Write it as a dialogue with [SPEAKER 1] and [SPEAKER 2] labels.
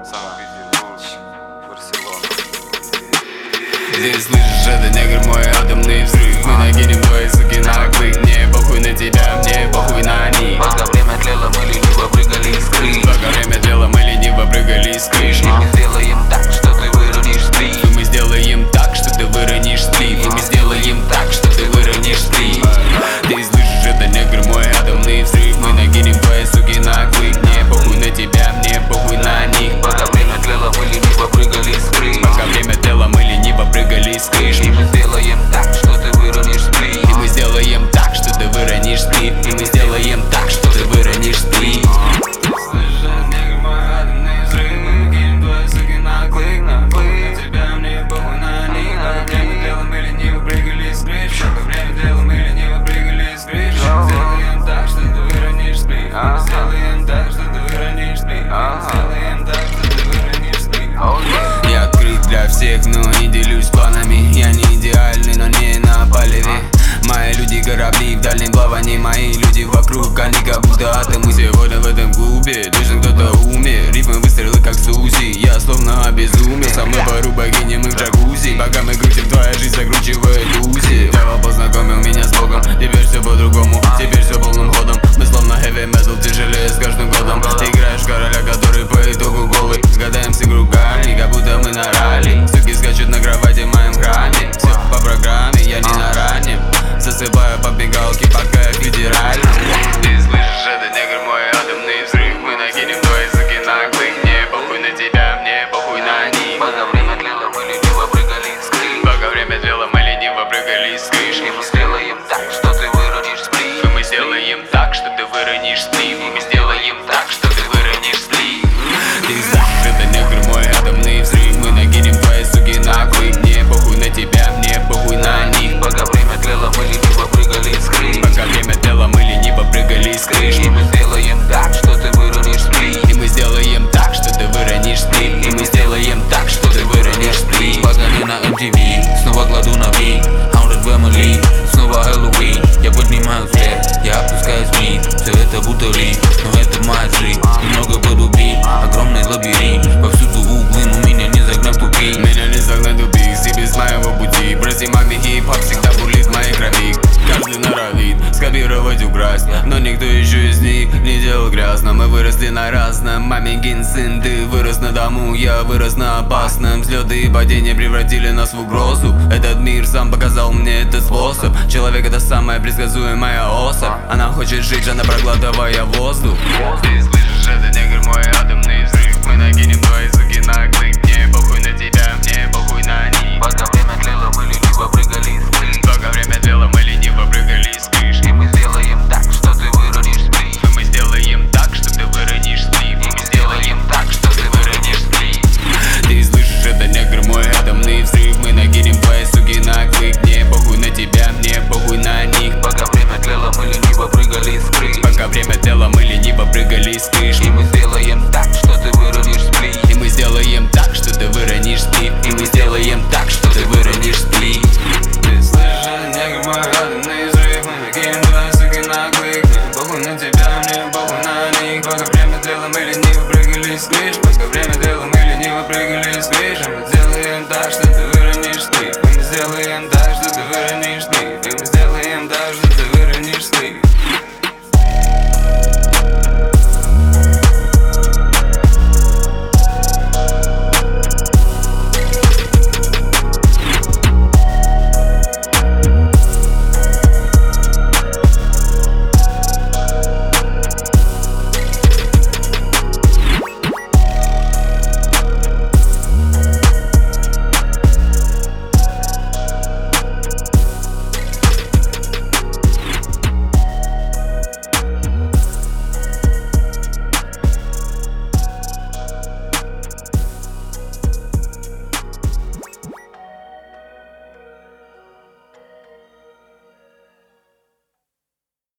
[SPEAKER 1] Санкт-Петербург, Барселона.
[SPEAKER 2] Ты слышишь, это негр, мой атомный взрыв. Мы накинем твои суки на клык. Мне похуй на тебя, мне похуй на них.
[SPEAKER 3] Пока время тлело, мы лениво прыгали из крыш.
[SPEAKER 2] Пока время тлело, мы лениво прыгали из крыш.
[SPEAKER 3] И мы сделаем так, что ты выронишь стрит.
[SPEAKER 2] И мы сделаем так, что ты выронишь стрит. И мы сделаем так, что ты выронишь стрит. Ты слышишь, это негр, мой атомный взрыв. Мы накинем твои суки на клык. Мне похуй на тебя, мне похуй на них.
[SPEAKER 3] Пока время тлело, мы лениво прыгали из крыш.
[SPEAKER 2] Пока время тлело, мы лениво прыгали из крыш.
[SPEAKER 3] И мы сделаем так, что ты выронишь стрит.
[SPEAKER 2] И мы сделаем так, что ты выронишь стрит. И мы сделаем так, что ты выронишь стрит. Я открыт для всех, но не делюсь планами. Я не идеальный, но не на палеве. Мои люди корабли в дальнем плавании. Мои люди вокруг, они как будто атомы. Сегодня в этом клубе точно кто-то умер. Рифмы выстрелы как Сузи. Я словно обезумел. Со мной пару богини, мы в джакузи. Пока мы крутим, твоя жизнь закручивает узел. Дьявол познакомил меня с Богом. Теперь все по-другому, теперь все полным ходом. Мы словно heavy metal, тяжелее с каждым годом. Ты играешь в короля, который по итогу голый. Гадаемся кругами, как будто мы на ралли. Суки скачут на кровати в моем храме. Все по программе, я не на раннем. Засыпаю по мигалке, пока я федеральный. Ты слышишь, это негр, мой атомный взрыв. Мы накинем твои суки на клык. Мне похуй на тебя, мне похуй на них.
[SPEAKER 3] Пока время тлело, мы лениво прыгали из крыш.
[SPEAKER 2] Пока время тлело, мы лениво прыгали из крыш.
[SPEAKER 3] И мы сделаем так, что ты выронишь сплит.
[SPEAKER 2] И мы сделаем так, что ты выронишь сплит. И мы сделаем так, что ты выронишь сплит. Ты слышишь, это негр, мой атомный взрыв. Мы накинем твои суки на клык. Мне похуй на тебя, мне похуй на них.
[SPEAKER 3] Пока время тлело, мы лениво прыгали из крыш.
[SPEAKER 2] Пока время тлело, мы лениво прыгали из крыш.
[SPEAKER 3] И мы сделаем так, что ты выронишь сплит.
[SPEAKER 2] И мы сделаем так, что ты выронишь сплит. И мы сделаем так, что ты выронишь сплит.
[SPEAKER 3] Погони на MTV, снова кладу на бит. Haunted Family, снова Хэллоуин. Я поднимаю взгляд, я опускаюсь вниз. Все это будто лифт, но это моя жизнь. Немного подубит, огромный лабиринт. Повсюду углы, но меня не загнать в тупик.
[SPEAKER 2] Меня не загнать в тупик, си без моего пути. Прости, маме, хип-хоп всегда бурлит в моей крови. Каждый норовит скопировать, украсть, но никто еще из них не делал грязно. Мы выросли на разном, маменькин сын, ты вырос на дому, я вырос на опасном. Взлеты и падения превратили нас в угрозу. Этот мир сам показал мне этот способ. Человек — это самая предсказуемая особь. Она хочет жить, она проглатывая воздух. Ты слышишь, это негр, мой атомный